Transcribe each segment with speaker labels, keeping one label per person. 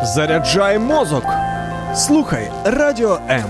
Speaker 1: Заряджай мозок. Слухай Радіо М.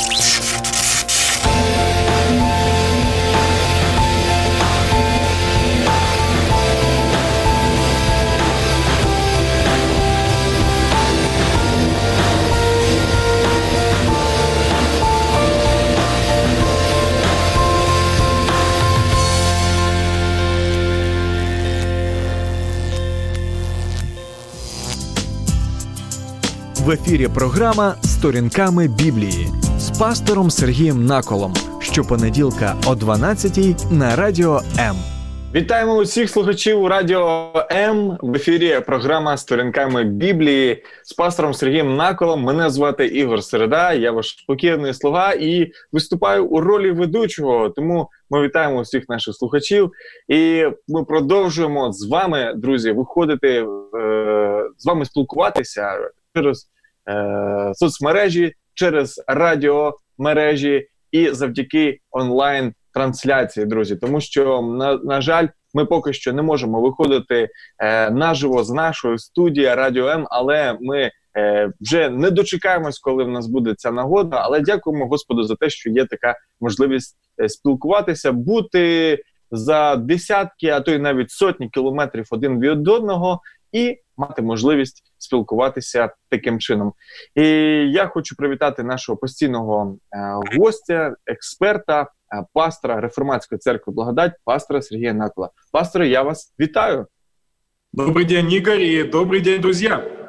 Speaker 1: В ефірі програма «Сторінками Біблії» з пастором Сергієм Наколом. Щопонеділка о 12-й на Радіо М.
Speaker 2: Вітаємо усіх слухачів у Радіо М. В ефірі програма «Сторінками Біблії» з пастором Сергієм Наколом. Мене звати Ігор Середа, я ваш покірний слуга і виступаю у ролі ведучого. Тому ми вітаємо усіх наших слухачів. І ми продовжуємо з вами, друзі, виходити, з вами спілкуватися через соцмережі, через радіомережі і завдяки онлайн-трансляції, друзі. Тому що, на жаль, ми поки що не можемо виходити наживо з нашої студії Радіо М, але ми вже не дочекаємось, коли в нас буде ця нагода. Але дякуємо Господу за те, що є така можливість спілкуватися, бути за десятки, а то й навіть сотні кілометрів один від одного і мати можливість спілкуватися таким чином. І я хочу привітати нашого постійного гостя, експерта, пастора Реформатської церкви «Благодать», пастора Сергія Накола. Пасторе, я вас вітаю.
Speaker 3: Добрий день, Ігор, і добрий день, друзі.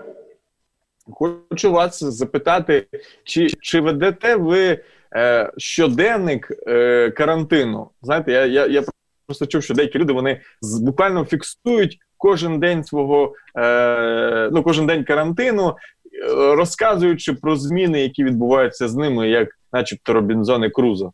Speaker 2: Хочу вас запитати, чи ведете ви щоденник карантину? Знаєте, я просто чув, що деякі люди, вони буквально фіксують кожен день кожен день карантину, розказуючи про зміни, які відбуваються з ними, як начебто Робінзон Крузо.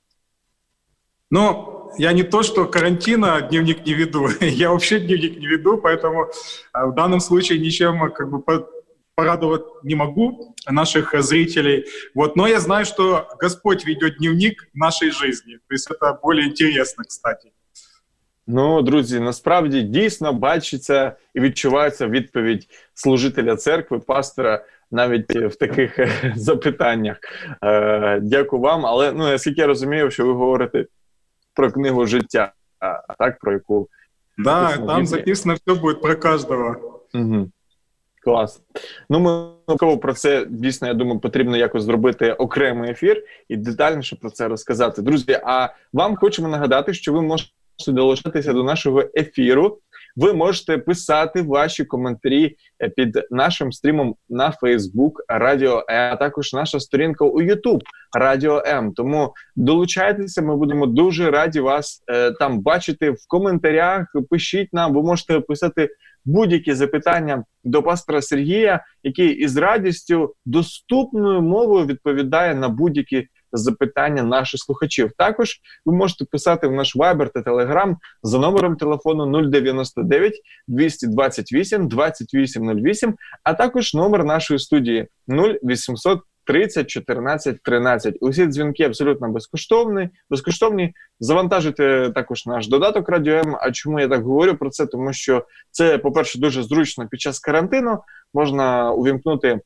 Speaker 3: Ну, я не то, что карантина дневник не веду, я вообще дневник не веду, поэтому в данном случае ничем порадовать не могу наших зрителей. Но я знаю, что Господь ведет дневник нашей жизни, то есть это более интересно, кстати.
Speaker 2: Ну, друзі, насправді дійсно бачиться і відчувається відповідь служителя церкви, пастора, навіть в таких запитаннях. Дякую вам. Але, наскільки я розумію, що ви говорите про книгу життя, так, про яку...
Speaker 3: Да, там записано все буде про кожного.
Speaker 2: Угу. Клас. Ми про це, дійсно, я думаю, потрібно якось зробити окремий ефір і детальніше про це розказати. Друзі, а вам хочемо нагадати, що ви можете долучатися до нашого ефіру. Ви можете писати ваші коментарі під нашим стрімом на Facebook Радіо М, а також наша сторінка у YouTube Радіо М. Тому долучайтеся, ми будемо дуже раді вас там бачити в коментарях. Пишіть нам, ви можете писати будь-які запитання до пастора Сергія, який із радістю доступною мовою відповідає на будь-які запитання наших слухачів. Також ви можете писати в наш Viber та Telegram за номером телефону 099 228 2808, а також номер нашої студії 0800 30 14 13. Усі дзвінки абсолютно безкоштовні. Завантажуйте також наш додаток Радіо М. А чому я так говорю про це? Тому що це, по-перше, дуже зручно під час карантину. Можна увімкнути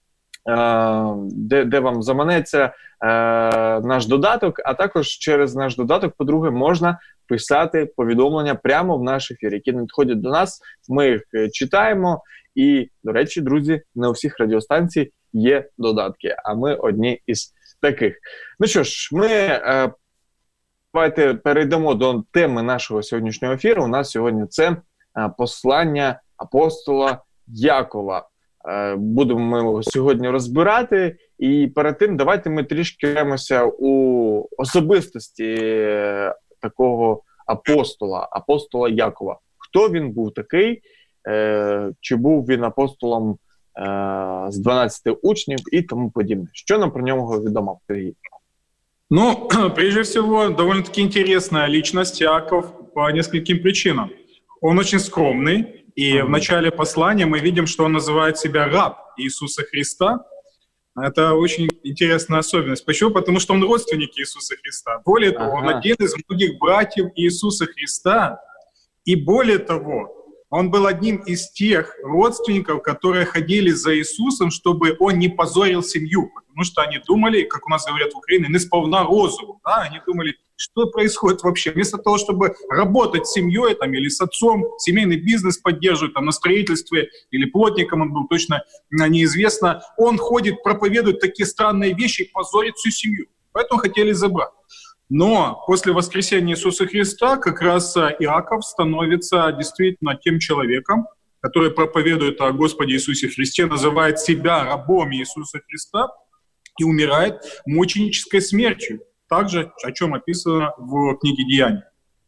Speaker 2: де вам заманеться наш додаток, а також через наш додаток, по-друге, можна писати повідомлення прямо в наш ефір, які надходять до нас, ми їх читаємо, і, до речі, друзі, не у всіх радіостанцій є додатки, а ми одні із таких. Ну що ж, давайте перейдемо до теми нашого сьогоднішнього ефіру. У нас сьогодні це послання апостола Якова. Будемо ми його сьогодні розбирати, і перед тим давайте ми трішки вдаємося у особистості такого апостола Якова. Хто він був такий, чи був він апостолом з 12 учнів і тому подібне. Що нам про нього відомо?
Speaker 3: Ну, прежде всего, довольно-таки интересная личность Яков по нескольким причинам. Он очень скромный, и в начале послания мы видим, что он называет себя раб Иисуса Христа. Это очень интересная особенность. Почему? Потому что он родственник Иисуса Христа. Более того, он один из многих братьев Иисуса Христа. И более того, Он был одним из тех родственников, которые ходили за Иисусом, чтобы он не позорил семью. Потому что они думали, как у нас говорят в Украине, не сповна розуму. Да? Они думали, что происходит вообще. Вместо того, чтобы работать с семьей там, или с отцом, семейный бизнес поддерживать там, на строительстве, или плотником он был, точно неизвестно, он ходит, проповедует такие странные вещи и позорит всю семью. Поэтому хотели забрать. Но после воскресения Иисуса Христа как раз Иаков становится действительно тем человеком, который проповедует о Господе Иисусе Христе, называет себя рабом Иисуса Христа и умирает мученической смертью. Также, о чем описано в книге «Деяния».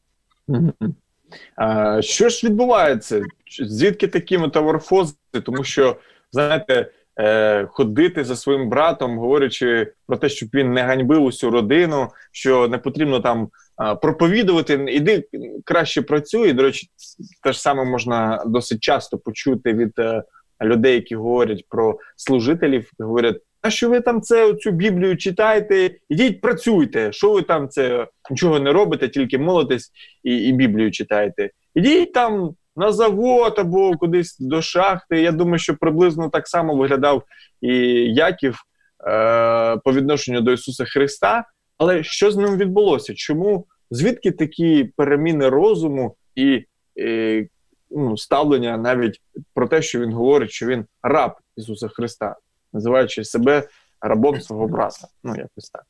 Speaker 2: Що ж відбувається? Звідки такі метаморфози? Тому що, знаєте, ходити за своїм братом, говорячи про те, щоб він не ганьбив усю родину, що не потрібно там проповідувати, іди краще працюй. І, до речі, те ж саме можна досить часто почути від людей, які говорять про служителів, говорять, а що ви там цю Біблію читаєте, ідіть працюйте, що ви там нічого не робите, тільки молитесь і Біблію читаєте. Ідіть там на завод або кудись до шахти. Я думаю, що приблизно так само виглядав і Яків по відношенню до Ісуса Христа. Але що з ним відбулося? Чому? Звідки такі переміни розуму і ставлення навіть про те, що він говорить, що він раб Ісуса Христа, називаючи себе рабом свого брата? Якось так.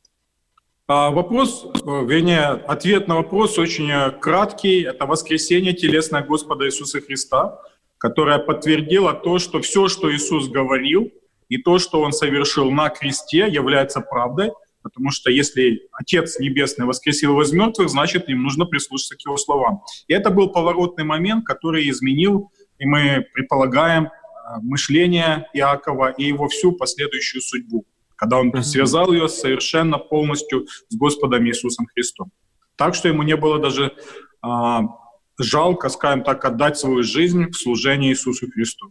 Speaker 3: Ответ на вопрос очень краткий. Это воскресение телесное Господа Иисуса Христа, которое подтвердило то, что все, что Иисус говорил, и то, что Он совершил на кресте, является правдой, потому что если Отец Небесный воскресил Его из мертвых, значит, им нужно прислушаться к Его словам. И это был поворотный момент, который изменил, и мы предполагаем, мышление Иакова и его всю последующую судьбу, когда он связал ее совершенно полностью с Господом Иисусом Христом. Так что ему не было даже жалко, скажем так, отдать свою жизнь в служение Иисусу Христу.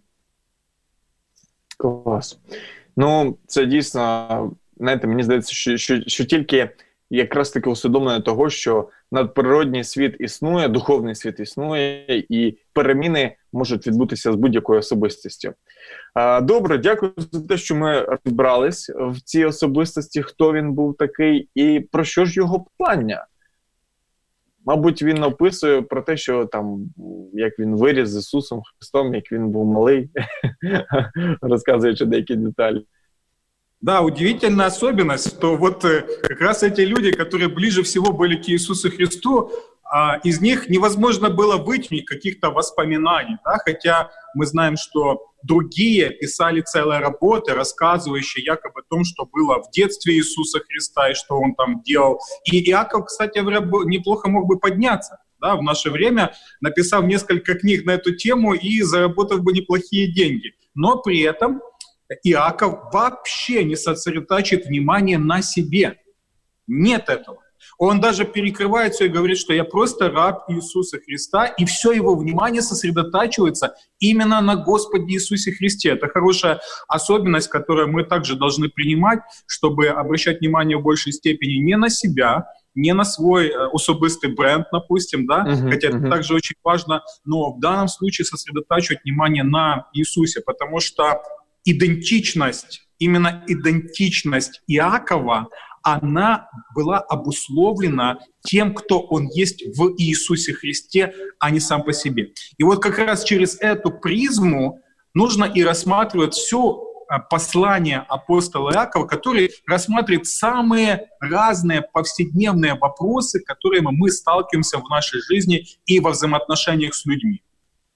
Speaker 2: Клас. Це дійсно, знаєте, мені здається, що тільки якраз таки усвідомлення того, що надприродній світ існує, духовний світ існує, і переміни можуть відбутися з будь-якою особистістю. Добре, дякую за те, що ми розібрались в цій особистості, хто він був такий і про що ж його послання. Мабуть, він описує про те, що там, як він виріс з Ісусом Христом, як він був малий, розказуючи деякі деталі.
Speaker 3: Да, удивительная особенность, что вот как раз эти люди, которые ближе всего были к Иисусу Христу, из них невозможно было вытянуть каких-то воспоминаний, да? Хотя мы знаем, что другие писали целые работы, рассказывающие якобы о том, что было в детстве Иисуса Христа и что Он там делал. И Иаков, кстати говоря, неплохо мог бы подняться, да, в наше время, написав несколько книг на эту тему и заработав бы неплохие деньги. Но при этом Иаков вообще не сосредотачивает внимание на себе. Нет этого. Он даже перекрывает все и говорит, что я просто раб Иисуса Христа, и все его внимание сосредотачивается именно на Господе Иисусе Христе. Это хорошая особенность, которую мы также должны принимать, чтобы обращать внимание в большей степени не на себя, не на свой особистый бренд, допустим, да, хотя это также очень важно, но в данном случае сосредотачивать внимание на Иисусе, потому что именно идентичность Иакова, она была обусловлена тем, кто он есть в Иисусе Христе, а не сам по себе. И вот как раз через эту призму нужно и рассматривать все послание апостола Иакова, который рассматривает самые разные повседневные вопросы, с которыми мы сталкиваемся в нашей жизни и во взаимоотношениях с людьми.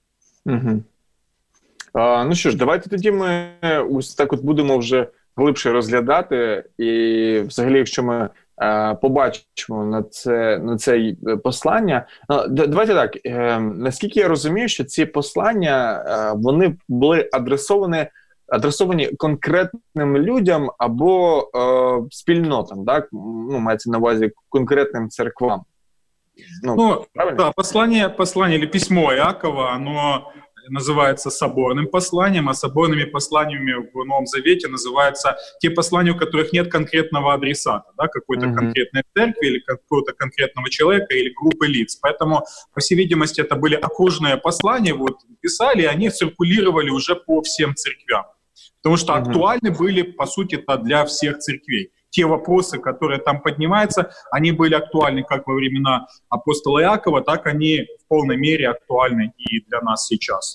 Speaker 2: Ну що ж, давайте тоді ми ось так от будемо вже глибше розглядати, і взагалі, якщо ми побачимо на це послання, давайте так, наскільки я розумію, що ці послання, вони були адресовані конкретним людям або спільнотам, так? Мається на увазі конкретним церквам.
Speaker 3: Да, послание или письмо Иакова, оно называется соборным посланием, а соборными посланиями в Новом Завете называются те послания, у которых нет конкретного адресата, да, какой-то конкретной церкви или какого-то конкретного человека или группы лиц. Поэтому, по всей видимости, это были окружные послания, вот, писали, и они циркулировали уже по всем церквям. Потому что актуальны были, по сути, для всех церквей. Те вопросы, которые там поднимаются, они были актуальны как во времена апостола Иакова, так они в полной мере актуальны і для нас сейчас.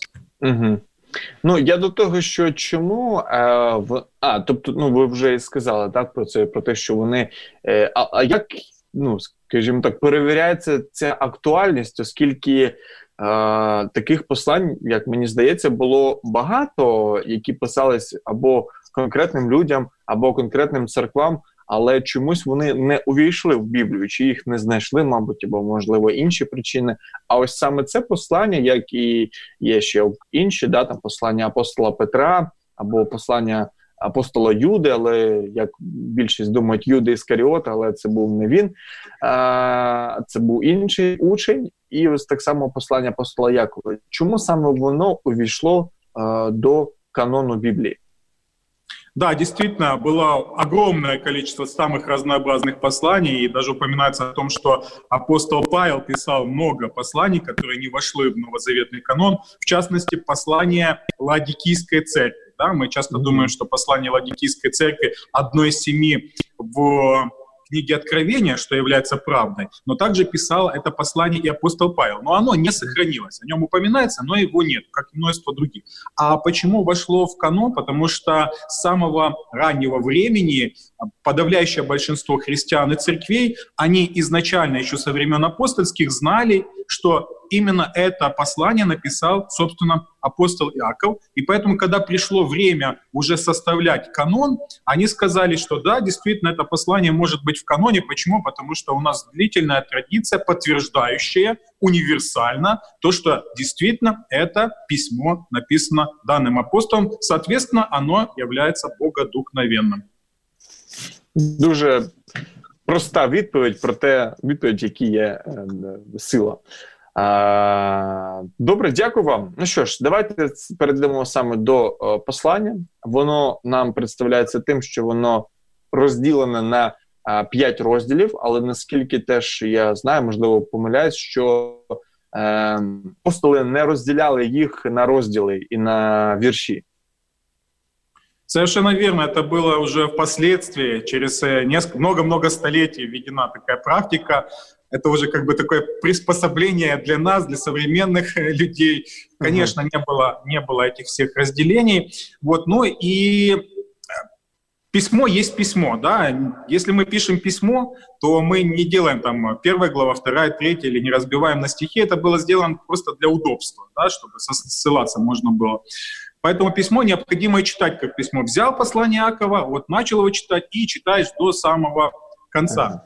Speaker 2: Ну, я до того, що чому... тобто, ну, ви вже і сказали, так, про це, про те, що вони... А як, ну, скажімо так, перевіряється ця актуальність, оскільки таких послань, як мені здається, було багато, які писались або конкретним людям, або конкретним церквам, але чомусь вони не увійшли в Біблію, чи їх не знайшли, мабуть, або, можливо, інші причини. А ось саме це послання, як і є ще інші, да, там послання апостола Петра, або послання апостола Юди, але, як більшість думають, Юди Іскаріот, але це був не він, це був інший учень, і ось так само послання апостола Якова. Чому саме воно увійшло до канону Библии?
Speaker 3: Да, действительно, было огромное количество самых разнообразных посланий, и даже упоминается о том, что апостол Павел писал много посланий, которые не вошли в новозаветный канон, в частности, послание Ладикийской церкви. Да? Мы часто думаем, что послание Ладикийской церкви одно из 7 в книге Откровения, что является правдой, но также писал это послание и апостол Павел. Но оно не сохранилось. О нем упоминается, но его нет, как и множество других. А почему вошло в канон? Потому что с самого раннего времени подавляющее большинство христиан и церквей, они изначально еще со времен апостольских знали, что именно это послание написал, собственно, апостол Иаков. И поэтому, когда пришло время уже составлять канон, они сказали, что да, действительно, это послание может быть в каноне. Почему? Потому что у нас длительная традиция, подтверждающая универсально то, что действительно это письмо написано данным апостолом. Соответственно, оно является богодухновенным.
Speaker 2: Дуже проста відповідь, проте відповідь, які є сила. Добре, дякую вам. Ну що ж, давайте перейдемо саме до послання. Воно нам представляється тим, що воно розділене на 5 розділів, але наскільки теж я знаю, можливо, помиляюсь, що апостоли не розділяли їх на розділи і на вірші.
Speaker 3: Совершенно верно, это было уже впоследствии, через много-много столетий введена такая практика. Это уже как бы такое приспособление для нас, для современных людей. Конечно, не было этих всех разделений. Вот, ну и письмо есть письмо, да. Если мы пишем письмо, то мы не делаем там 1 глава, 2, 3 или не разбиваем на стихи. Это было сделано просто для удобства, да, чтобы ссылаться можно было. Поэтому письмо необходимо читать как письмо. Взял послание Иакова, вот начал его читать и читаешь до самого конца.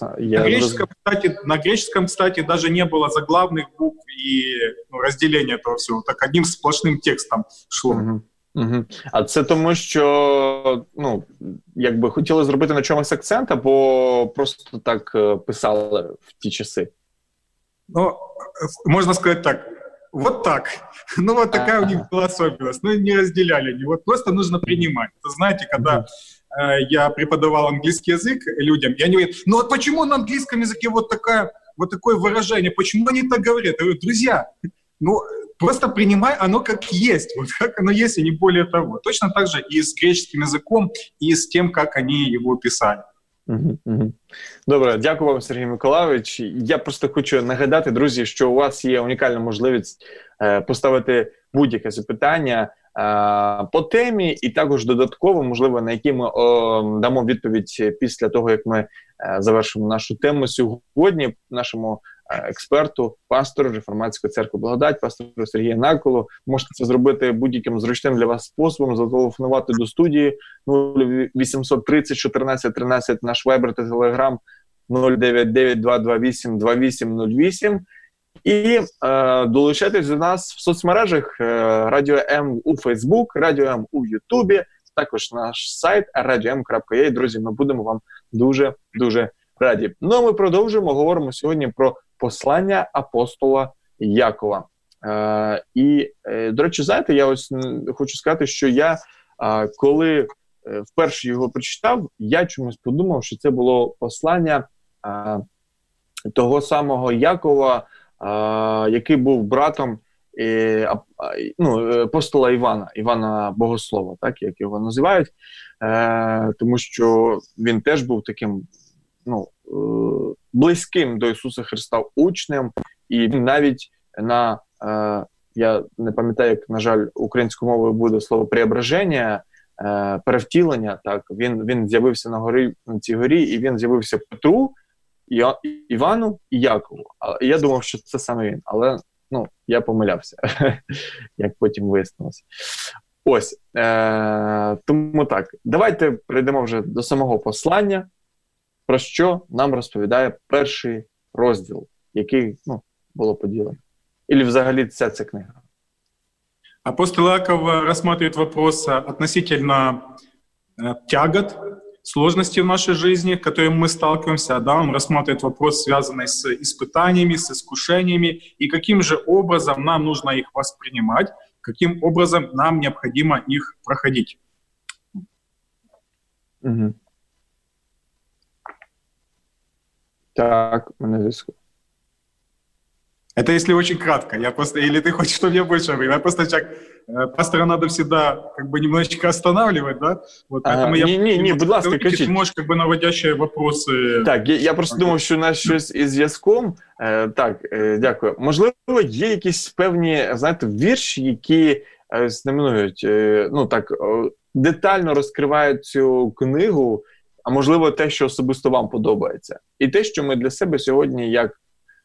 Speaker 3: На греческом, кстати, даже не было заглавных букв и разделения этого всего. Так одним сплошним текстом шло.
Speaker 2: А це тому, що, якби хотіли зробити на чомусь акцент, або просто так писали в ті часи?
Speaker 3: Ну, можно сказать так. Вот так. Ну, вот такая у них была особенность. Ну, не разделяли они. Вот просто нужно принимать. Это, знаете, когда я преподавал английский язык людям, и они говорят, ну вот почему на английском языке вот такое выражение? Почему они так говорят? Я говорю, друзья, просто принимай оно как есть. Вот как оно есть, и не более того. Точно так же и с греческим языком, и с тем, как они его писали.
Speaker 2: Добре, дякую вам, Сергій Миколайович. Я просто хочу нагадати, друзі, що у вас є унікальна можливість поставити будь-яке запитання по темі, і також додатково, можливо, на які ми дамо відповідь після того, як ми завершимо нашу тему сьогодні, нашому експерту, пастору Реформатської церкви Благодать, пастору Сергію Наколу. Можете це зробити будь-яким зручним для вас способом, зателефонувати до студії 0800 30 14 13, наш вайбер та телеграм 099 228 2808. І долучайтесь до нас в соцмережах Радіо М у Фейсбук, Радіо М у Ютубі, також наш сайт radio.m.ua. Друзі, ми будемо вам дуже раді. Ну, а ми продовжуємо, говоримо сьогодні про послання апостола Якова. І, до речі, знаєте, я ось хочу сказати, що я, коли вперше його прочитав, я чомусь подумав, що це було послання того самого Якова, який був братом апостола Івана Богослова, так, як його називають, тому що він теж був таким близьким до Ісуса Христа учнем, і він навіть я не пам'ятаю, як, на жаль, українською мовою буде слово «преображення», перевтілення, так, він з'явився на цій горі, і він з'явився Петру, Івану і Якову. Я думав, що це саме він, але я помилявся, як потім вияснилося. Ось, тому так, давайте перейдемо вже до самого послання, про що нам розповідає перший розділ, який було поділено. Или взагалі вся ця книга.
Speaker 3: Апостол Иаков рассматривает вопрос относительно тягот, сложностей в нашей жизни, с которыми мы сталкиваемся. Да, он рассматривает вопрос, связанный с испытаниями, с искушениями, и каким же образом нам нужно их воспринимать, каким образом нам необходимо их проходить.
Speaker 2: Угу. Так, мене зв'язку.
Speaker 3: Это если очень кратко. Или ты хочешь, чтобы я больше говорил? Я просто пастора надо всегда немножечко останавливать, да? Вот, поэтому
Speaker 2: будь ласка, кажіть.
Speaker 3: Ты можешь наводящие вопросы...
Speaker 2: Так, я просто думав, що у нас щось із зв'язком. Так, дякую. Можливо, є якісь певні, знаєте, вірші, які знаменують, детально розкривають цю книгу, а можливо, те, що особисто вам подобається. І те, що ми для себе сьогодні, як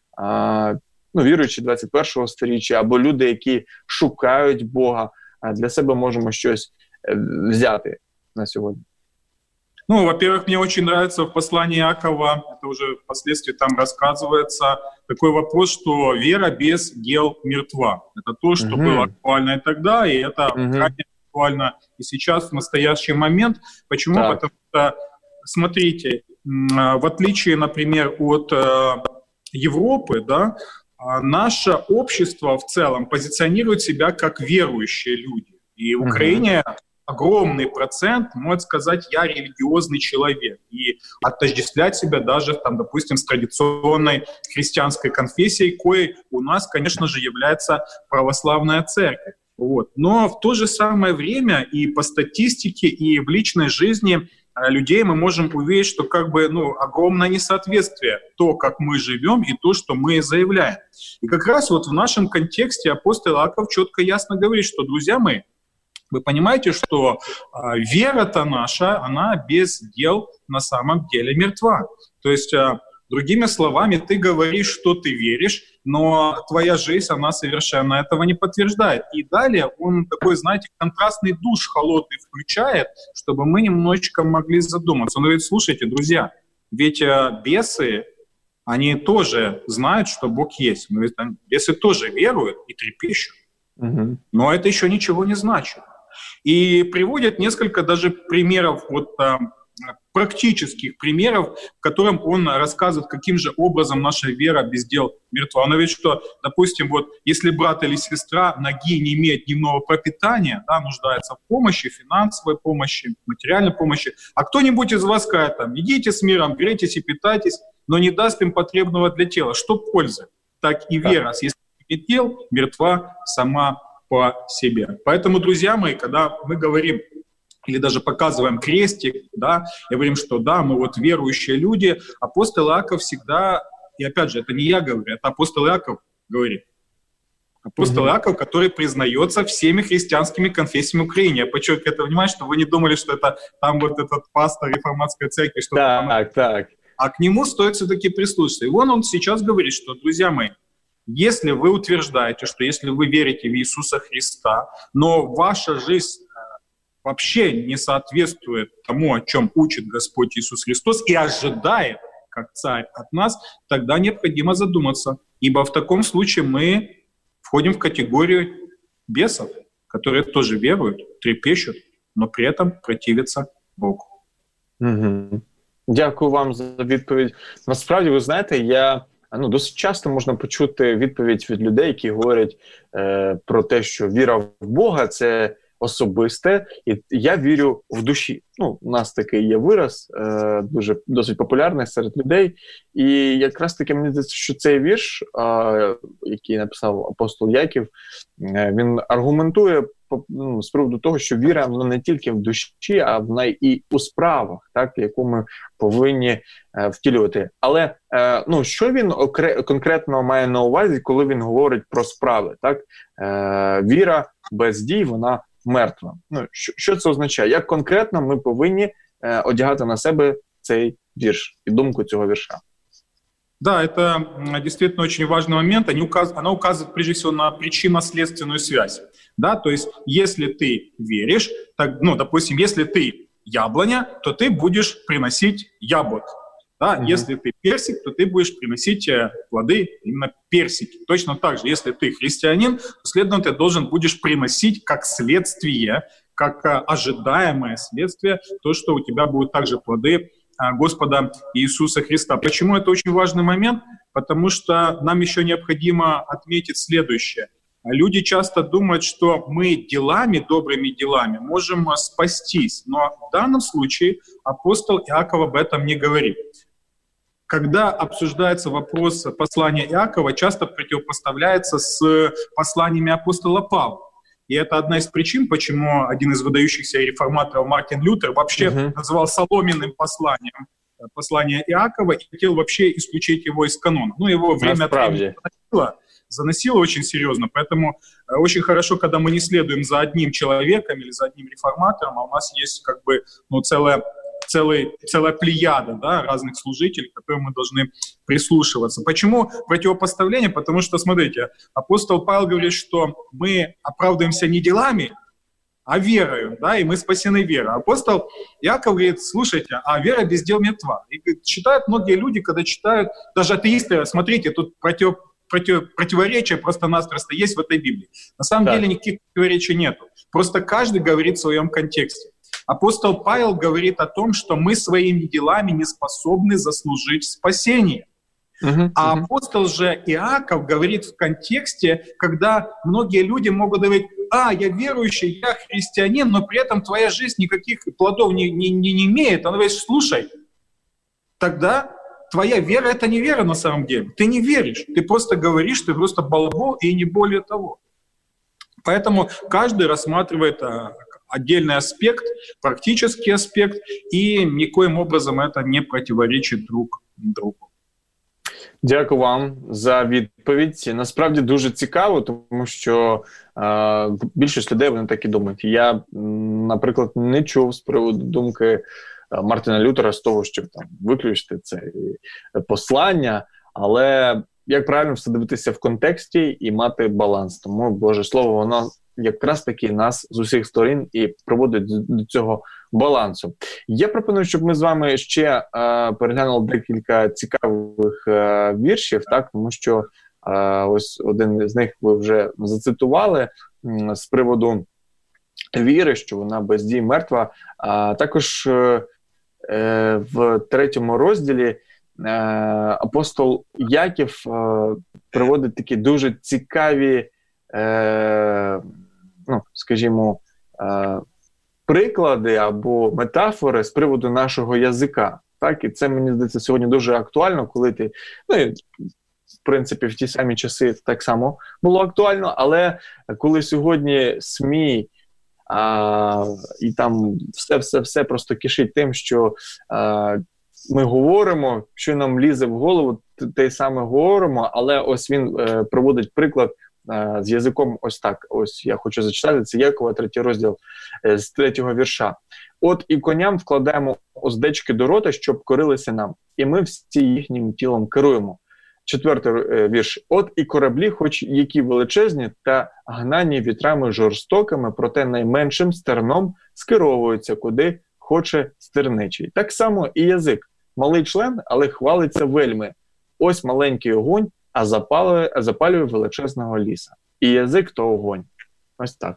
Speaker 2: віруючі 21-го сторіччя, або люди, які шукають Бога, для себе можемо щось взяти на сьогодні.
Speaker 3: Во-первых, мне очень нравится в послании Иакова, это уже впоследствии там рассказывается, такой вопрос, что вера без дел мертва. Это то, что было актуально и тогда, и это крайне актуально и сейчас, в настоящий момент. Почему? Так. Потому что, смотрите, в отличие, например, от Европы, да, наше общество в целом позиционирует себя как верующие люди. И в Украине огромный процент может сказать «я религиозный человек» и отождествлять себя даже, допустим, с традиционной христианской конфессией, коей у нас, конечно же, является православная церковь. Вот. Но в то же самое время и по статистике, и в личной жизни людей мы можем увидеть, что огромное несоответствие то, как мы живем, и то, что мы заявляем. И как раз в нашем контексте апостол Иаков четко и ясно говорит, что, друзья мои, вы понимаете, что вера-то наша, она без дел на самом деле мертва. То есть, другими словами, ты говоришь, что ты веришь, но твоя жизнь, она совершенно этого не подтверждает. И далее он такой, знаете, контрастный душ холодный включает, чтобы мы немножечко могли задуматься. Он говорит, слушайте, друзья, ведь бесы, они тоже знают, что Бог есть. Но ведь бесы тоже веруют и трепещут. Но это еще ничего не значит. И приводят несколько даже примеров, практических примеров, в котором он рассказывает, каким же образом наша вера без дел мертва. Он говорит, что, допустим, если брат или сестра ноги не имеет дневного пропитания, да, нуждается в помощи, финансовой помощи, материальной помощи, а кто-нибудь из вас скажет, идите с миром, грейтесь и питайтесь, но не даст им потребного для тела. Что пользы? Так и вера, если нет дел, мертва сама по себе. Поэтому, друзья мои, когда мы говорим или даже показываем крестик, да, и говорим, что да, мы верующие люди, апостол Иаков всегда, и опять же, это не я говорю, это апостол Иаков говорит. Апостол Иаков, который признается всеми христианскими конфессиями Украины. Я подчеркиваю это внимание, чтобы вы не думали, что это там этот пастор реформатской церкви, что-то
Speaker 2: так.
Speaker 3: А к нему стоит все-таки прислушаться. И он сейчас говорит, что, друзья мои, если вы утверждаете, что если вы верите в Иисуса Христа, но ваша жизнь вообще не соответствует тому, о чем учит Господь Иисус Христос и ожидает, как царь от нас, тогда необходимо задуматься. Ибо в таком случае мы входим в категорию бесов, которые тоже веруют, трепещут, но при этом противятся Богу.
Speaker 2: Дякую вам за відповідь. Насправді, ви знаєте, я досить часто можна почути відповідь від людей, які говорять про те, що віра в Бога – це особисте, і я вірю в душі. У нас такий є вираз, досить популярний серед людей, і якраз таки мені здається, що цей вірш, який написав апостол Яків, він аргументує з приводу того, що віра не тільки в душі, а вона і у справах, так, яку ми повинні втілювати. Але що він конкретно має на увазі, коли він говорить про справи? Так? Віра без дій, вона мертва. Що це означає? Як конкретно ми повинні одягати на себе цей вірш і думку цього вірша?
Speaker 3: Да, это действительно очень важный момент. Она указывает прежде всего на причинно-следственную связь. Да, то есть, если ты веришь, так, допустим, если ты яблоня, то ты будешь приносить яблок. Да? Если ты персик, то ты будешь приносить плоды, именно персики. Точно так же, если ты христианин, то, следовательно, ты должен будешь приносить как следствие, как ожидаемое следствие, то, что у тебя будут также плоды Господа Иисуса Христа. Почему это очень важный момент? Потому что нам еще необходимо отметить следующее. Люди часто думают, что мы делами, добрыми делами можем спастись. Но в данном случае апостол Иаков об этом не говорит. Когда обсуждается вопрос послания Иакова, часто противопоставляется с посланиями апостола Павла. И это одна из причин, почему один из выдающихся реформаторов Мартин Лютер вообще называл соломенным посланием послание Иакова и хотел вообще исключить его из канона. Его время от времени заносило очень серьезно, поэтому очень хорошо, когда мы не следуем за одним человеком или за одним реформатором, а у нас есть целая плеяда, да, разных служителей, к которым мы должны прислушиваться. Почему противопоставление? Потому что, смотрите, апостол Павел говорит, что мы оправдываемся не делами, а верою, да, и мы спасены верой. Апостол Иаков говорит, слушайте, а вера без дел мертва. И говорит, читают многие люди, когда читают, даже атеисты, смотрите, тут противоречия просто-напросто есть в этой Библии. На самом деле никаких противоречий нету. Просто каждый говорит в своем контексте. Апостол Павел говорит о том, что мы своими делами не способны заслужить спасение. А апостол же Иаков говорит в контексте, когда многие люди могут говорить, я верующий, я христианин, но при этом твоя жизнь никаких плодов не имеет. Он говорит, слушай, тогда твоя вера — это не вера на самом деле. Ты не веришь, ты просто говоришь, ты просто балабол и не более того. Поэтому каждый рассматривает отдельный аспект, практический аспект, и никоим образом это не противоречит друг другу.
Speaker 2: Дякую вам за відповідь. Насправді дуже цікаво, тому що більшість людей, вони так і думають. Я, наприклад, не чув з приводу думки Мартина Лютера з того, щоб там виключити це послання, але як правильно все дивитися в контексті і мати баланс. Тому Боже Слово, воно якраз таки нас з усіх сторін і приводить до цього балансу. Я пропоную, щоб ми з вами ще переглянули декілька цікавих віршів, так, тому що ось один з них ви вже зацитували з приводу віри, що вона без дій мертва. Також в 3 розділі апостол Яків приводить такі дуже цікаві, скажімо, приклади або метафори з приводу нашого язика. Так? І це, мені здається, сьогодні дуже актуально, коли ти, і, в принципі, в ті самі часи так само було актуально, але коли сьогодні СМІ і там все просто кишить тим, що ми говоримо, що нам лізе в голову, те й саме говоримо, але ось він проводить приклад з язиком ось так. Ось я хочу зачитати, це Якова, 3 розділ, з 3 вірша. «От і коням вкладаємо оздечки до рота, щоб корилися нам, і ми всі їхнім тілом керуємо». 4 вірш. «От і кораблі, хоч які величезні, та гнані вітрами жорстокими, проте найменшим стерном скеровуються, куди хоче стерничий». Так само і язик. Малий член, але хвалиться вельми. Ось маленький огонь, а запалює величезного ліса. І язик – то огонь. Ось так.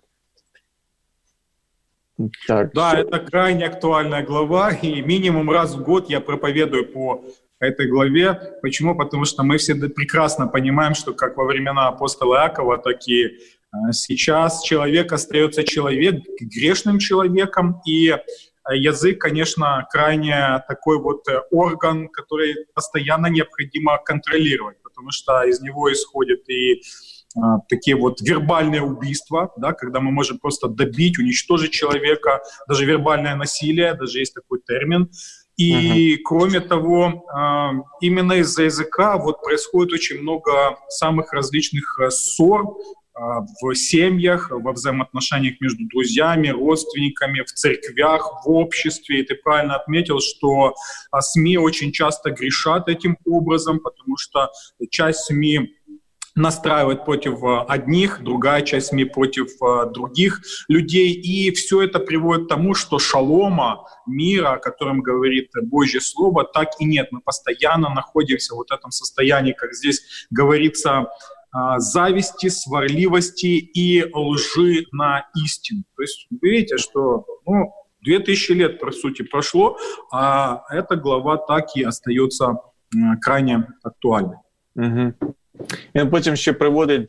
Speaker 3: Да, это крайне актуальная глава, и минимум раз в год я проповедую по этой главе. Почему? Потому что мы все прекрасно понимаем, что как во времена апостола Иакова, так и сейчас человек остается грешным человеком, и язык, конечно, крайне такой вот орган, который постоянно необходимо контролировать, потому что из него исходят и такие вот вербальные убийства, да, когда мы можем просто добить, уничтожить человека, даже вербальное насилие, даже есть такой термин. И кроме того, именно из-за языка вот происходит очень много самых различных ссор в семьях, во взаимоотношениях между друзьями, родственниками, в церквях, в обществе. И ты правильно отметил, что СМИ очень часто грешат этим образом, потому что часть СМИ настраивает против одних, другая часть СМИ против других людей. И все это приводит к тому, что шалома, мира, о котором говорит Божье Слово, так и нет. Мы постоянно находимся в вот этом состоянии, как здесь говорится, зависти, сварливости и лжи на истину. То есть вы видите, что 2000 лет, по сути, прошло, а эта глава так и остается крайне актуальной.
Speaker 2: Він потім ще приводить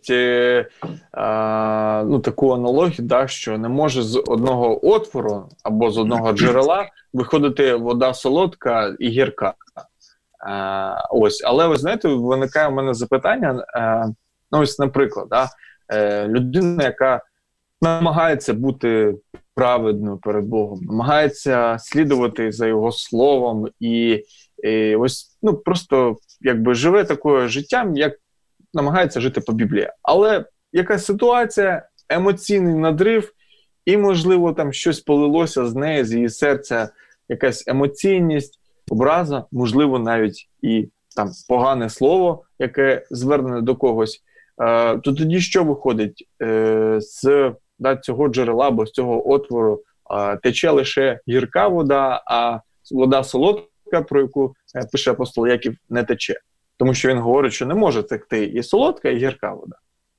Speaker 2: таку аналогію, да, що не може з одного отвору або з одного джерела виходити вода солодка і гірка. Але ви знаєте, виникає у мене запитання, ось, наприклад, людина, яка намагається бути праведною перед Богом, намагається слідувати за Його словом і ось, просто якби живе таким життям, як намагається жити по Біблії. Але якась ситуація, емоційний надрив, і, можливо, там щось полилося з неї, з її серця, якась емоційність, образа, можливо, навіть і там погане слово, яке звернене до когось. То тоді що виходить? З цього джерела або з цього отвору тече лише гірка вода, а вода солодка, про яку пише апостол Яків, не тече. Тому що він говорить, що не може текти і солодка, і гірка вода.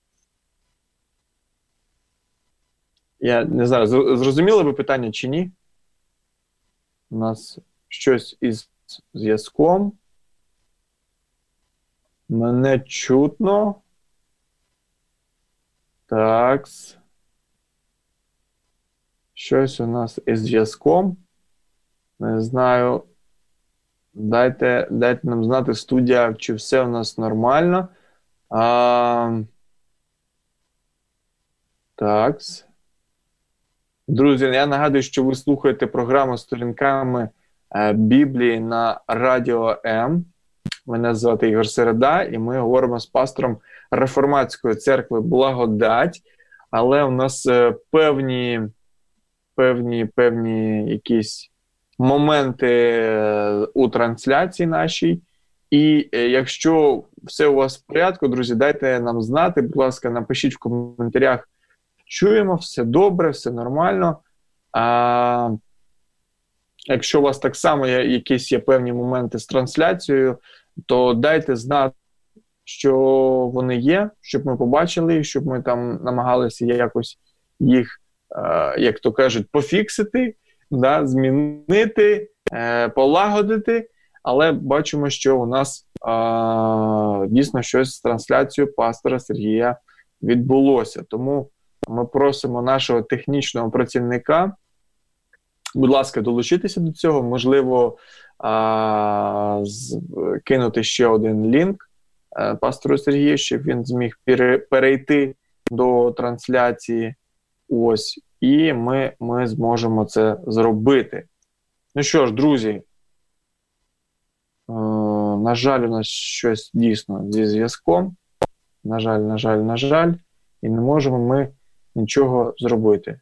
Speaker 2: Я не знаю, зрозуміли ви питання чи ні? У нас щось із зв'язком. Мене чутно. Так. Щось у нас із зв'язком. Не знаю. Дайте нам знати, студія, чи все у нас нормально. Так. Друзі, я нагадую, що ви слухаєте програму «Сторінками Біблії» на Радіо М. Мене звати Ігор Середа, і ми говоримо з пастором Реформатської церкви «Благодать». Але у нас певні якісь моменти у трансляції нашій. І якщо все у вас в порядку, друзі, дайте нам знати, будь ласка, напишіть в коментарях, чуємо, все добре, все нормально. Якщо у вас так само якісь є певні моменти з трансляцією, то дайте знати, що вони є, щоб ми побачили, щоб ми там намагалися якось їх, як то кажуть, пофіксити, змінити, полагодити, але бачимо, що у нас дійсно щось з трансляцією пастора Сергія відбулося. Тому ми просимо нашого технічного працівника, будь ласка, долучитися до цього, можливо, кинути ще один лінк пастору Сергію, щоб він зміг перейти до трансляції. Ось. І ми зможемо це зробити. Ну що ж, друзі, на жаль, у нас щось дійсно зі зв'язком. На жаль. І не можемо ми нічого зробити.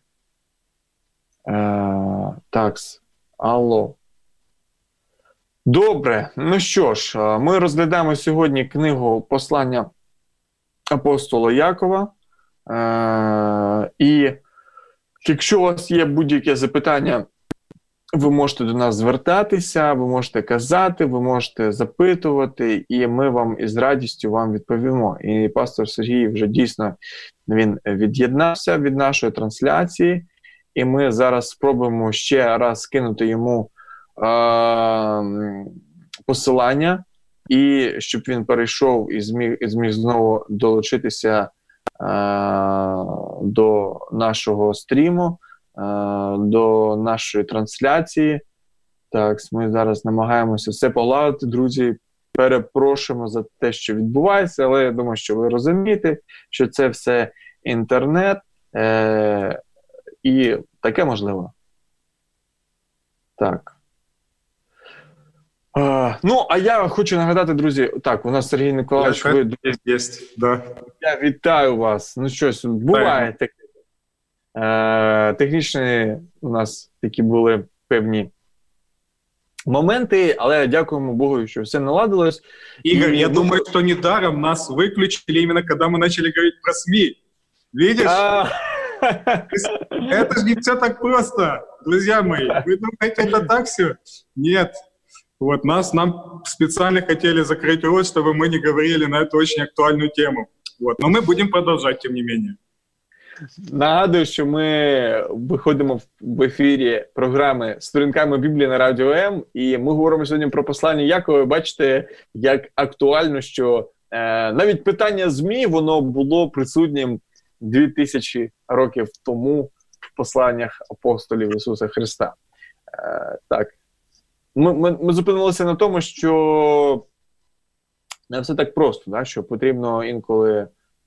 Speaker 2: Такс. Алло. Добре. Ну що ж, ми розглядаємо сьогодні книгу «Послання апостола Якова». І якщо у вас є будь-яке запитання, ви можете до нас звертатися, ви можете казати, ви можете запитувати, і ми вам із радістю вам відповімо. І пастор Сергій вже дійсно він від'єднався від нашої трансляції, і ми зараз спробуємо ще раз скинути йому посилання, і щоб він перейшов і зміг знову долучитися до нашого стріму, до нашої трансляції. Так, ми зараз намагаємося все полагодити. Друзі, перепрошуємо за те, що відбувається, але я думаю, що ви розумієте, що це все інтернет, і таке можливо. Так. Ну, а я хочу нагадати, друзі, так, у нас Сергій Николаївич, ви...
Speaker 3: Да.
Speaker 2: Я вітаю вас. Ну, щось, буває таке. Технічні у нас такі були певні моменты, але дякуємо Богу, что все наладилось.
Speaker 3: Игорь, я думаю, что недаром нас выключили именно когда мы начали говорить про СМИ. Видишь? Это же не все так просто, друзья мои. Вы думаете, это так все? Нет. Вот нам специально хотели закрыть рот, чтобы мы не говорили на эту очень актуальную тему. Вот. Но мы будем продолжать, тем не менее.
Speaker 2: Нагадую, що ми виходимо в ефірі програми «Сторінками Біблії» на Радіо М, і ми говоримо сьогодні про послання Якова. Ви бачите, як актуально, що навіть питання ЗМІ, воно було присутнім 2000 років тому в посланнях апостолів Ісуса Христа. Так. Ми зупинилися на тому, що не все так просто, да? Що потрібно інколи...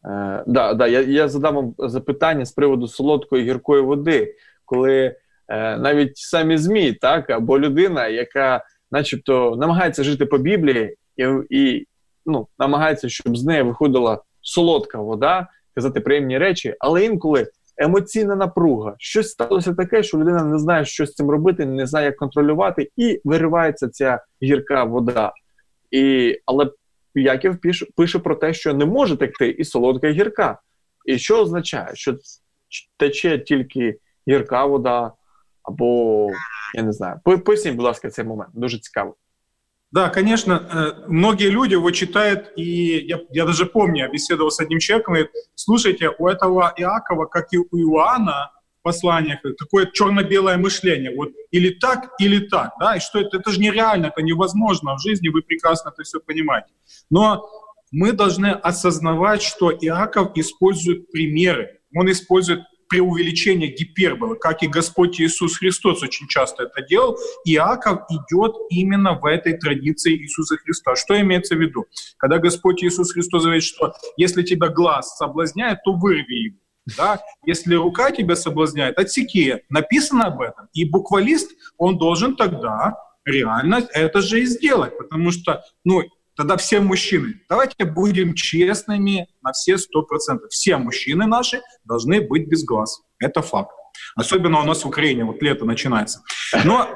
Speaker 2: Я задам вам запитання з приводу солодкої і гіркої води, коли навіть самі ЗМІ, так, або людина, яка начебто намагається жити по Біблії і намагається, щоб з неї виходила солодка вода, казати приємні речі, але інколи емоційна напруга. Щось сталося таке, що людина не знає, що з цим робити, не знає, як контролювати, і виривається ця гірка вода. Але Яків пише про те, що не може текти і солодка, і гірка. І що означає? Що тече тільки гірка вода, або, я не знаю. Поясніть, будь ласка, цей момент. Дуже цікаво.
Speaker 3: Да, конечно, многие люди его читают, и я даже помню, я беседовал с одним человеком, говорит, слушайте, у этого Иакова, как и у Иоанна, в посланиях, такое черно-белое мышление, вот или так, да, и что это же нереально, это невозможно в жизни, вы прекрасно это все понимаете. Но мы должны осознавать, что Иаков использует примеры, он использует преувеличение, гиперболы, как и Господь Иисус Христос очень часто это делал. Иаков идет именно в этой традиции Иисуса Христа. Что имеется в виду? Когда Господь Иисус Христос говорит, что если тебя глаз соблазняет, то вырви его. Да? Если рука тебя соблазняет, отсеки. Написано об этом. И буквалист, он должен тогда реально это же и сделать. Потому что, тогда все мужчины, давайте будем честными на все 100%. Все мужчины наши должны быть без глаз. Это факт. Особенно у нас в Украине, вот лето начинается. Но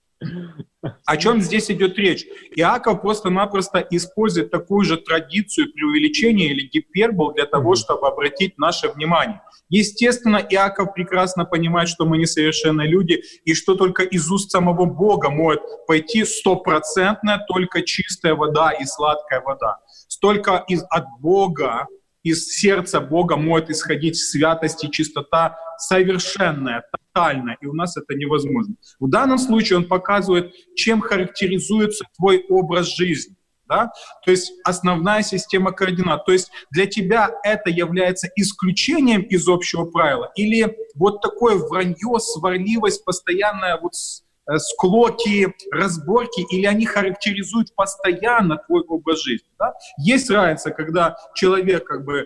Speaker 3: о чем здесь идет речь? Иаков просто-напросто использует такую же традицию преувеличения или гипербол для того, чтобы обратить наше внимание. Естественно, Иаков прекрасно понимает, что мы несовершенные люди, и что только из уст самого Бога может пойти 100% только чистая вода и сладкая вода. Столько от Бога, из сердца Бога может исходить святость и чистота совершенная, тотальная, и у нас это невозможно. В данном случае он показывает, чем характеризуется твой образ жизни. Да? То есть основная система координат. То есть для тебя это является исключением из общего правила, или вот такое вранье, сварливость, постоянная склоки, разборки, или они характеризуют постоянно твой образ жизни. Да? Есть разница, когда человек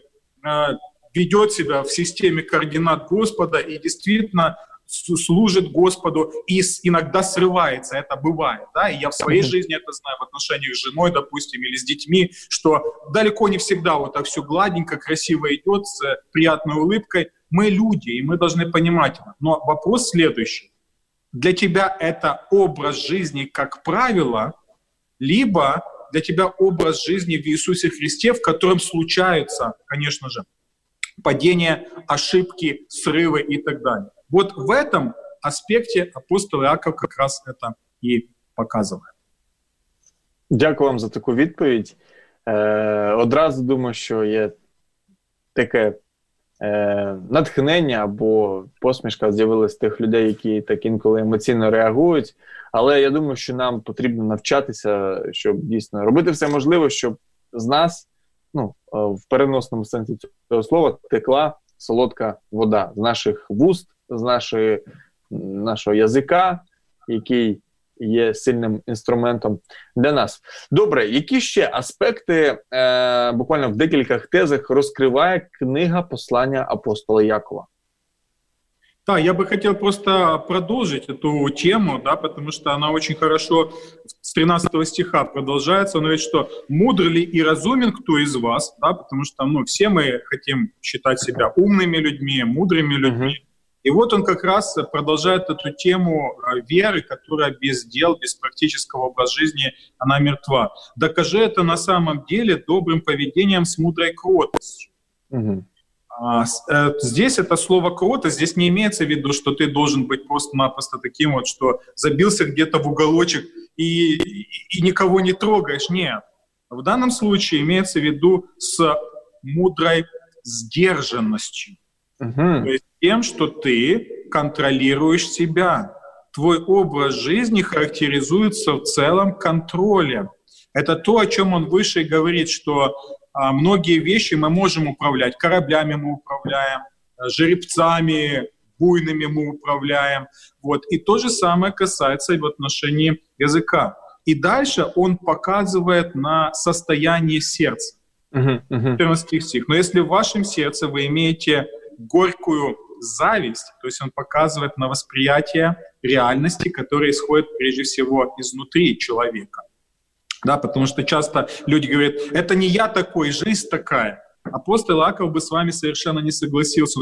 Speaker 3: ведет себя в системе координат Господа и действительно служит Господу и иногда срывается, это бывает, да, и я в своей жизни это знаю в отношениях с женой, допустим, или с детьми, что далеко не всегда вот так все гладенько, красиво идет, с приятной улыбкой. Мы люди, и мы должны понимать это. Но вопрос следующий. Для тебя это образ жизни как правило, либо для тебя образ жизни в Иисусе Христе, в котором случаются, конечно же, падения, ошибки, срывы и так далее. Вот в этом аспекте апостол Иаков как раз это и показывает.
Speaker 2: Дякую вам за таку відповідь. Одразу думаю, що є таке натхнення або посмішка з'явилась тих людей, які так інколи емоційно реагують. Але я думаю, що нам потрібно навчатися, щоб дійсно робити все можливе, щоб з нас, в переносному сенсі цього слова, текла солодка вода з наших вуст, з нашого язика, який є сильним інструментом для нас. Добре, які ще аспекти, буквально в декількох тезах, розкриває книга «Послання апостола Якова»?
Speaker 3: Да, я бы хотел просто продолжить эту тему, да, потому что она очень хорошо с 13 стиха продолжается. Он говорит, что «мудр ли и разумен кто из вас?» да, потому что все мы хотим считать себя умными людьми, мудрыми людьми. И вот он как раз продолжает эту тему веры, которая без дел, без практического образа жизни, она мертва. «Докажи это на самом деле добрым поведением с мудрой кротостью». Здесь это слово «кротость», здесь не имеется в виду, что ты должен быть просто-напросто таким вот, что забился где-то в уголочек и никого не трогаешь. Нет. В данном случае имеется в виду с мудрой сдержанностью. То есть тем, что ты контролируешь себя. Твой образ жизни характеризуется в целом контролем. Это то, о чем он выше говорит, что многие вещи мы можем управлять. Кораблями мы управляем, жеребцами буйными мы управляем. Вот. И то же самое касается и в отношении языка. И дальше он показывает на состояние сердца. 14 стих. «Но если в вашем сердце вы имеете горькую зависть», то есть он показывает на восприятие реальности, которая исходит прежде всего изнутри человека. Да, потому что часто люди говорят, это не я такой, жизнь такая. Апостол Иаков бы с вами совершенно не согласился.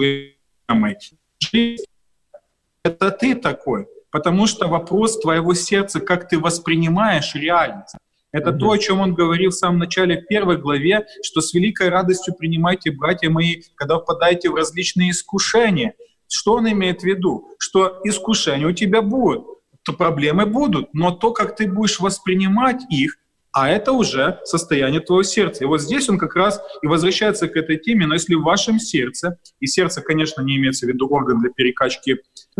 Speaker 3: Жизнь — это ты такой, потому что вопрос твоего сердца, как ты воспринимаешь реальность. Это то, о чем он говорил в самом начале, в 1 главе, что с великой радостью принимайте, братья мои, когда впадаете в различные искушения. Что он имеет в виду? Что искушения у тебя будут, то проблемы будут, но то, как ты будешь воспринимать их, а это уже состояние твоего сердца. И вот здесь он как раз и возвращается к этой теме, но если в вашем сердце, и сердце, конечно, не имеется в виду орган для перекачки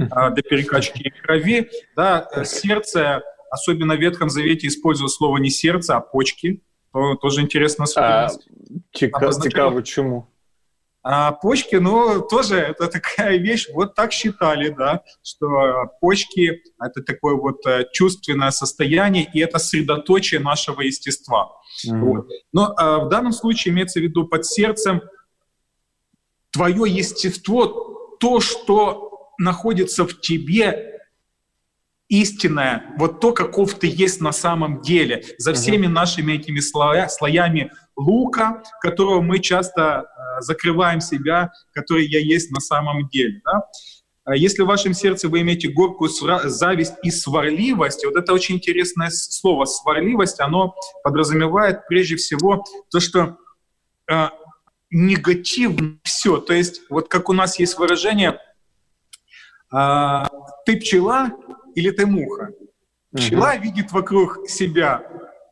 Speaker 3: крови, да, сердце, особенно в Ветхом Завете используют слово не сердце, а почки. Тоже интересно вспомнить.
Speaker 2: Цікаво, чему?
Speaker 3: Почки, тоже это такая вещь, вот так считали, да, что почки — это такое вот чувственное состояние, и это средоточие нашего естества. Вот. Но в данном случае имеется в виду под сердцем твое естество, то, что находится в тебе, истинное, вот то, каков ты есть на самом деле, за всеми нашими этими слоями лука, которого мы часто закрываем себя, который я есть на самом деле. Да? Если в вашем сердце вы имеете горькую зависть и сварливость, вот это очень интересное слово «сварливость», оно подразумевает прежде всего то, что негативно все. То есть вот как у нас есть выражение «ты пчела или ты муха». Пчела видит вокруг себя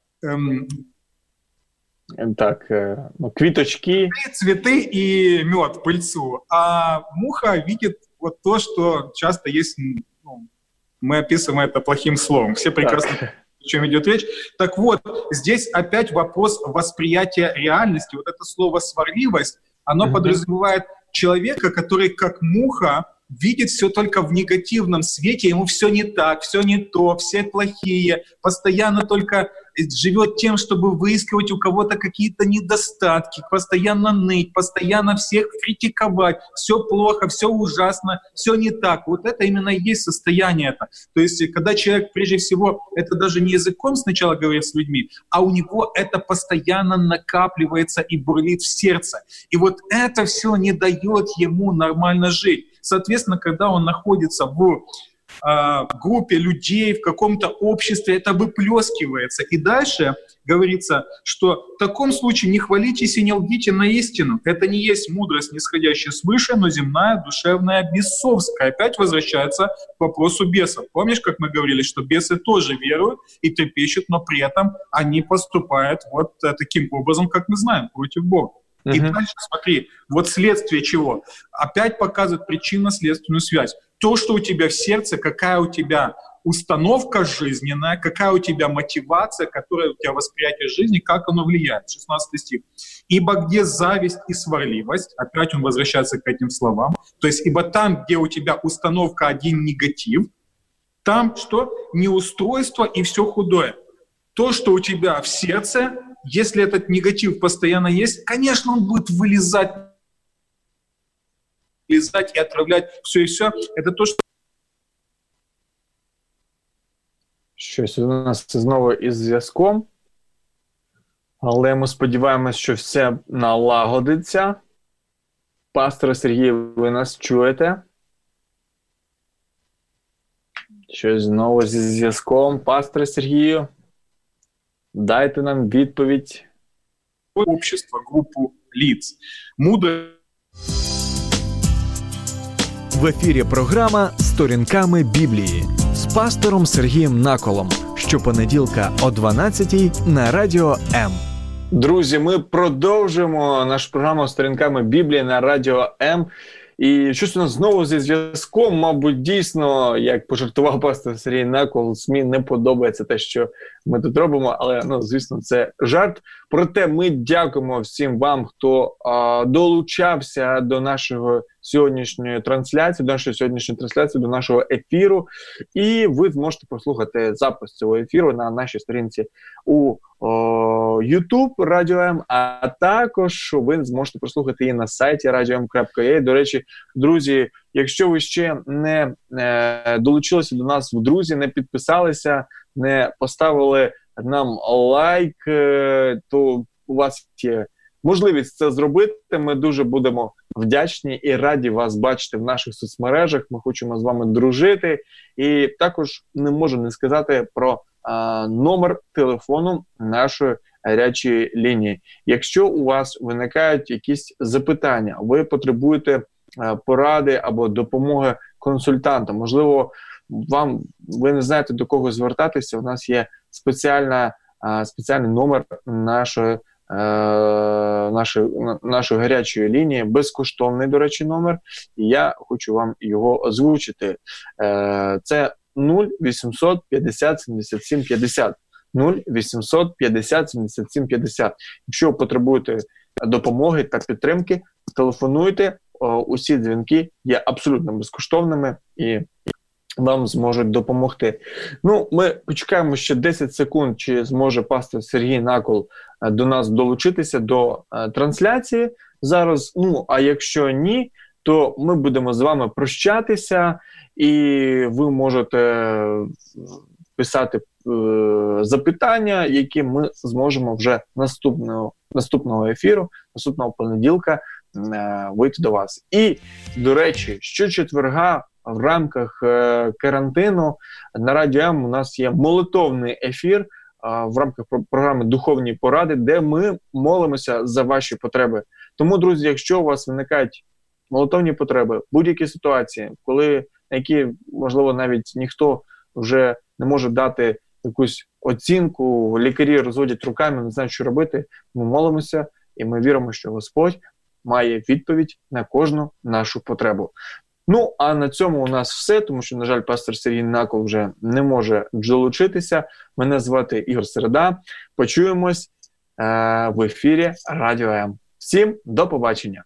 Speaker 2: квиточки,
Speaker 3: цветы и мед, пыльцу. А муха видит вот то, что часто есть, мы описываем это плохим словом. Все прекрасно понимают, о чем идет речь. Так вот, здесь опять вопрос восприятия реальности. Вот это слово «сварливость», оно подразумевает человека, который как муха видит все только в негативном свете, ему все не так, все не то, все плохие, постоянно только живет тем, чтобы выискивать у кого-то какие-то недостатки, постоянно ныть, постоянно всех критиковать, все плохо, все ужасно, все не так. Вот это именно и есть состояние это. То есть когда человек, прежде всего, это даже не языком сначала говорит с людьми, а у него это постоянно накапливается и бурлит в сердце. И вот это все не дает ему нормально жить. Соответственно, когда он находится в группе людей, в каком-то обществе, это выплескивается. И дальше говорится, что в таком случае не хвалитесь и не лгите на истину. Это не есть мудрость, нисходящая свыше, но земная, душевная, бесовская. Опять возвращается к вопросу бесов. Помнишь, как мы говорили, что бесы тоже веруют и трепещут, но при этом они поступают вот таким образом, как мы знаем, против Бога. И дальше, смотри, вот следствие чего? Опять показывает причинно-следственную связь. То, что у тебя в сердце, какая у тебя установка жизненная, какая у тебя мотивация, какое у тебя восприятие жизни, как оно влияет. 16 стих. «Ибо где зависть и сварливость», опять он возвращается к этим словам, то есть ибо там, где у тебя установка один негатив, там что? Неустройство и все худое. То, что у тебя в сердце, если этот негатив постоянно есть, конечно, он будет вылезать и отравлять все и все. Это то, что...
Speaker 2: Щось у нас знову із зв'язком, але ми сподіваємось, що все налагодиться. Пастор Сергій, ви нас чуєте? Щось знову зі зв'язком. Пастор Сергію, дайте нам відповідь.
Speaker 3: Общество, группу лиц. Мудро.
Speaker 1: В ефірі програма «Сторінками Біблії» з пастором Сергієм Наколом. Щопонеділка о 12-й на Радіо М.
Speaker 2: Друзі, ми продовжуємо нашу програму «Сторінками Біблії» на Радіо М. І щось у нас знову зі зв'язком, мабуть, дійсно, як пожартував пастор Сергій Накол, СМІ не подобається те, що ми тут робимо, але, звісно, це жарт. Проте ми дякуємо всім вам, хто долучався до нашої сьогоднішньої трансляції, до нашого ефіру. І ви зможете послухати запис цього ефіру на нашій сторінці у YouTube Радіо М, а також ви зможете прослухати її на сайті radio.m.ua. До речі, друзі, якщо ви ще не долучилися до нас в друзі, не підписалися, не поставили нам лайк, то у вас є можливість це зробити. Ми дуже будемо вдячні і раді вас бачити в наших соцмережах. Ми хочемо з вами дружити. І також не можу не сказати про номер телефону нашої гарячої лінії. Якщо у вас виникають якісь запитання, ви потребуєте поради або допомоги консультанта, можливо, ви не знаєте, до кого звертатися, у нас є спеціальний номер нашої гарячої лінії, безкоштовний, до речі, номер, і я хочу вам його озвучити. Це 0800 50 77 50. 0800 50 77 50. Якщо ви потребуєте допомоги та підтримки, телефонуйте, усі дзвінки є абсолютно безкоштовними і вам зможуть допомогти. Ми почекаємо ще 10 секунд, чи зможе пастор Сергій Накол до нас долучитися до трансляції зараз. А якщо ні, то ми будемо з вами прощатися, і ви можете писати запитання, які ми зможемо вже наступного ефіру, наступного понеділка вийти до вас. І, до речі, щочетверга в рамках карантину на Радіо М у нас є молитовний ефір в рамках програми «Духовні поради», де ми молимося за ваші потреби. Тому, друзі, якщо у вас виникають молитовні потреби, будь-які ситуації, на які, можливо, навіть ніхто вже не може дати якусь оцінку, лікарі розводять руками, не знають, що робити, ми молимося і ми віримо, що Господь має відповідь на кожну нашу потребу. А на цьому у нас все, тому що, на жаль, пастор Сергій Накол вже не може долучитися. Мене звати Ігор Середа. Почуємось в ефірі Радіо М. Всім до побачення.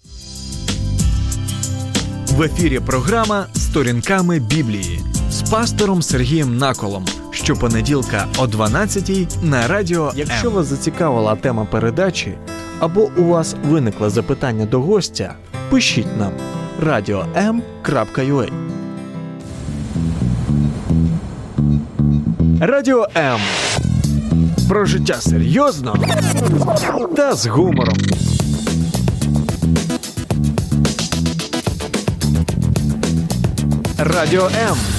Speaker 1: В ефірі програма «Сторінками Біблії» з пастором Сергієм Наколом. Щопонеділка о 12-й на Радіо М. Якщо вас зацікавила тема передачі або у вас виникло запитання до гостя, пишіть нам radio.m.ua. Радіо М. Про життя серйозно та з гумором. Радіо М.